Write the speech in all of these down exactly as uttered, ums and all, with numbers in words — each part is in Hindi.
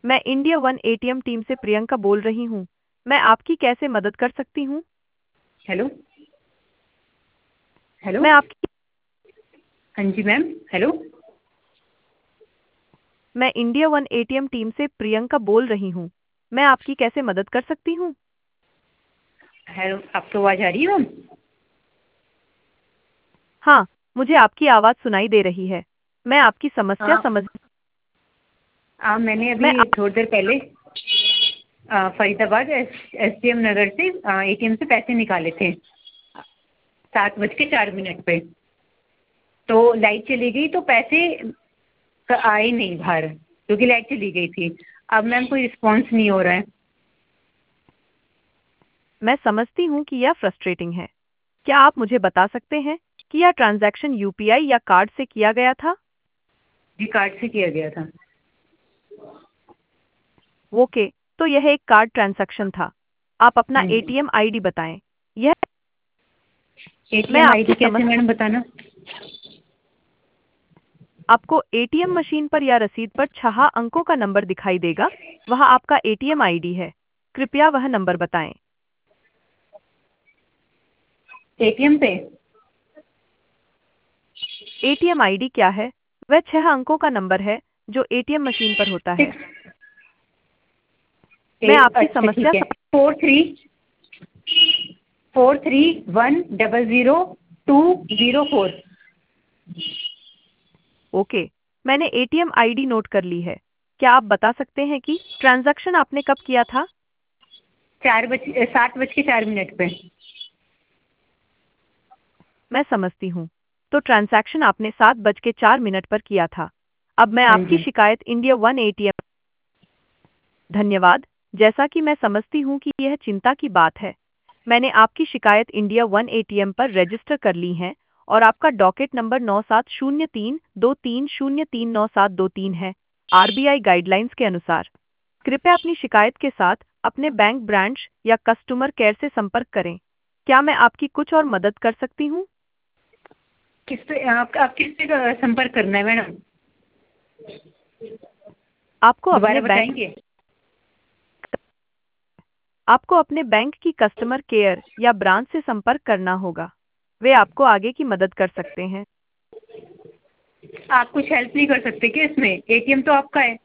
मैं इंडिया वन एटीएम टीम से प्रियंका बोल रही हूँ। मैं आपकी कैसे मदद कर सकती हूँ? Hello hello. मैं आपकी हाँ जी मैम, हेलो। मैं इंडिया वन एटीएम टीम से प्रियंका बोल रही हूँ। मैं आपकी कैसे मदद कर सकती हूँ? हेलो, आपको आवाज़ आ रही है मैम? हाँ, मुझे आपकी आवाज़ सुनाई दे रही है। मैं आपकी समस्या हाँ। समझ आ, मैंने मैं अभी थोड़ी देर पहले आ, Faridabad S S D M Nagar से ए टी एम से पैसे निकाले थे सात बज के चार मिनट पे। तो लाइट चली गई तो पैसे क- आए नहीं बाहर, क्योंकि लाइट चली गई थी। अब मैम कोई रिस्पॉन्स नहीं हो रहा है। मैं समझती हूँ कि यह फ्रस्ट्रेटिंग है। क्या आप मुझे बता सकते हैं कि यह ट्रांजैक्शन यूपीआई या कार्ड से किया गया था? जी, कार्ड से किया गया था। ओके, तो यह एक कार्ड ट्रांजैक्शन था। आप अपना हाँ जी। एटीएम आईडी बताएं। यह मैं एटीएम आपकी आईडी कैसे समस्या मैडम बताना? आपको एटीएम मशीन पर या रसीद पर छह अंकों का नंबर दिखाई देगा। वह आपका एटीएम आईडी है। कृपया वह नंबर बताएं। एटीएम पे एटीएम आईडी क्या है? वह छह अंकों का नंबर है जो एटीएम मशीन पर होता है। सिक्स मैं एट आपकी अच्छा समस्या ठीक है। सम... four three four three one double zero two zero four. Okay, मैंने एटीएम आईडी नोट कर ली है। क्या आप बता सकते हैं कि ट्रांजैक्शन आपने कब किया था? चार बज सात बज के चार मिनट पे। मैं समझती हूँ। तो ट्रांजैक्शन आपने सात बज के चार मिनट पर किया था। अब मैं हाँ आपकी जी। शिकायत इंडिया वन एटीएम धन्यवाद। जैसा कि मैं समझती हूँ कि यह चिंता की बात है। मैंने आपकी शिकायत इंडिया वन एटीएम पर रजिस्टर कर ली है और आपका डॉकेट नंबर नौ सात शून्य तीन दो तीन शून्य तीन नौ सात दो तीन है। आरबीआई गाइडलाइंस के अनुसार कृपया अपनी शिकायत के साथ अपने बैंक ब्रांच या कस्टमर केयर से संपर्क करें। क्या मैं आपकी कुछ और मदद कर सकती हूँ? किस पे आप, आप किस पे अ, संपर्क करना है मैडम? आपको दोबारा अपने बैंक बताएंगे? आपको अपने बैंक की कस्टमर केयर या ब्रांच से संपर्क करना होगा। वे आपको आगे की मदद कर सकते हैं। आप कुछ हेल्प नहीं कर सकते क्या इसमें? एटीएम तो आपका है।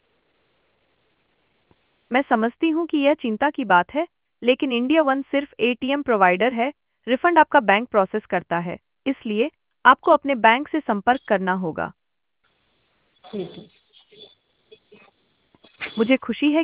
मैं समझती हूँ कि यह चिंता की बात है, लेकिन इंडिया वन सिर्फ एटीएम प्रोवाइडर है। रिफंड आपका बैंक प्रोसेस करता है, इसलिए आपको अपने बैंक से संपर्क करना होगा। ठीक है। मुझे खुशी है